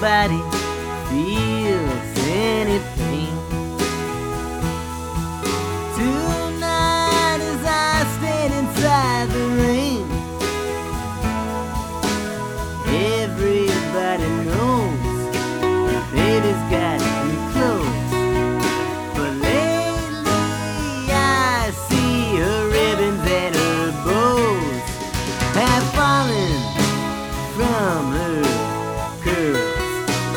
nobody feels anything. Tonight as I stand inside the rain, everybody knows that baby's got new clothes. But lately I see her ribbons and her bows have fallen from her curls.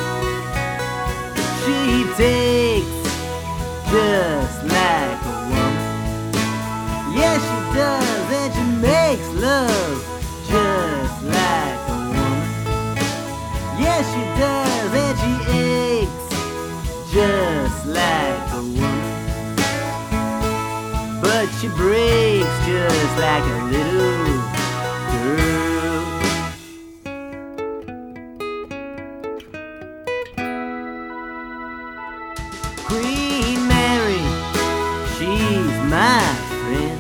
She takes just like a woman. Yes, she does, and she makes love just like a woman. Yes, she does, and she aches just like a woman. But she breaks just like a little girl. Queen Mary, she's my friend.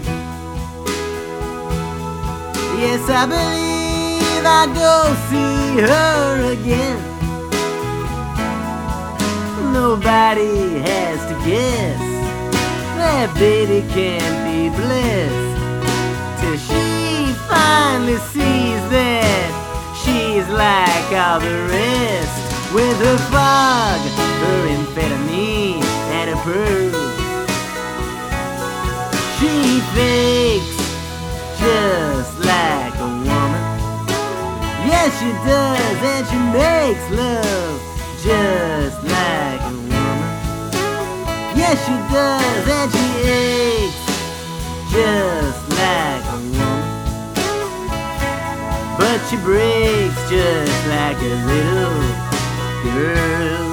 Yes, I believe I'll go see her again. Nobody has to guess that baby can't be blessed till she finally sees that she's like all the rest. With her fog, her amphetamine, and her pearls, she fakes just like a woman. Yes, she does, and she makes love just like a woman. Yes, she does, and she aches just like a woman. But she breaks just like a little girl.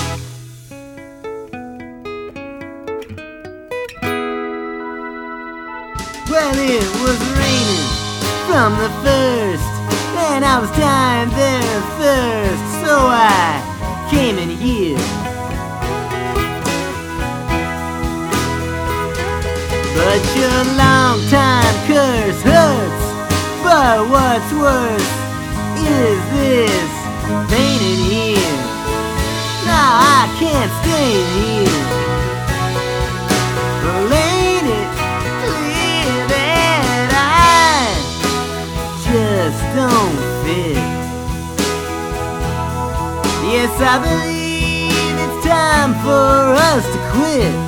Well, it was raining from the first, and I was dying there of thirst, so I came in here. But your long-time curse hurts, but what's worse is this pain in here. Now I can't stay in here. Well, ain't it clear that I just don't fit? Yes, I believe it's time for us to quit.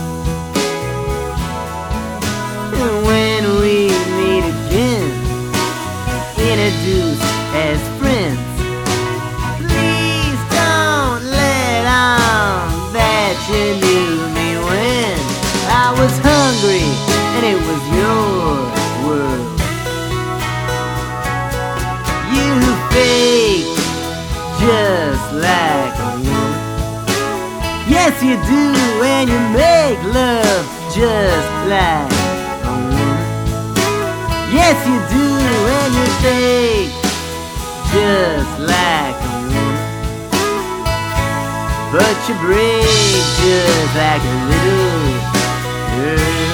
And when we meet again, introduce as friends. Please don't let on that you knew me when I was hungry and it was your world. You fake just like a woman. Yes, you do, and you make love just like a woman. Yes, you do, and you fake just like a woman. But you break just like a little girl.